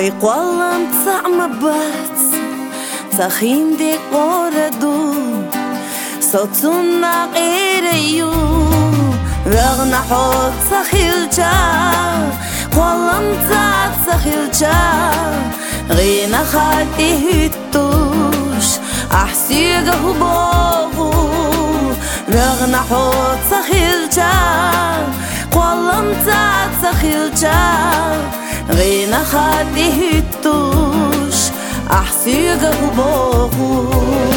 قوالم طعم بات تخين دي قردو صوتنا غيريو رغنا حوت سخيلجا قوالم تات سخيلجا غينا خاتي هتوش أحسيقه بوغو رغنا حوت سخيلجا قوالم تات سخيلجا غينا خاتي هتوش أحسيقه بوغو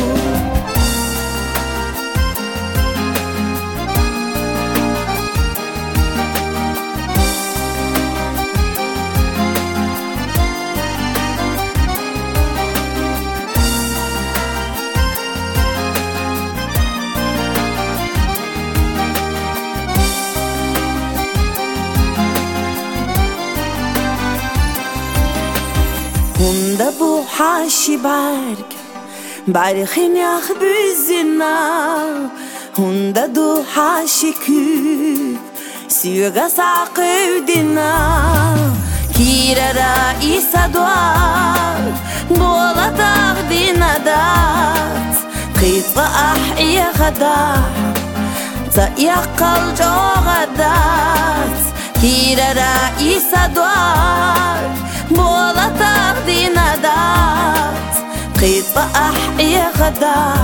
هندا بو حاشي بارخين ياخ بزنا هندا دو حاشي كوب سيوغا ساقودنا كيرا رئيسة دوار بولا تاخدينا دات قيطة أحيا غدا تأيقل جو غدات كيرا رئيسة دوار بولا تاخدينا دات قيطة أحيا غدا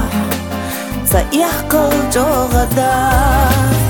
تأيقل جو غدات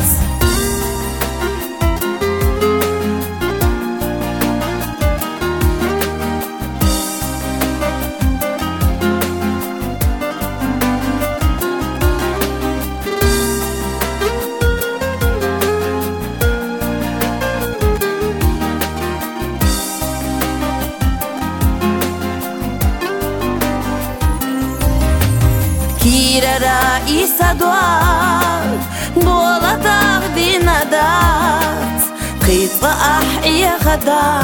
كيرا رئيسة دوار بولا تاخدينا دات قيطة أحيا غدا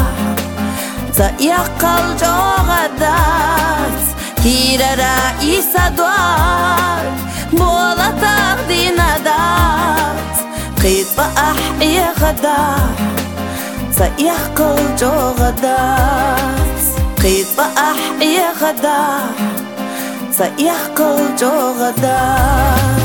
تأيقل جو غدات كيرا رئيسة دوار بولا تاخدينا دات قيطة أحيا غدا تأيقل جو غدات قيطة أحيا غدا تأيقل جو غدا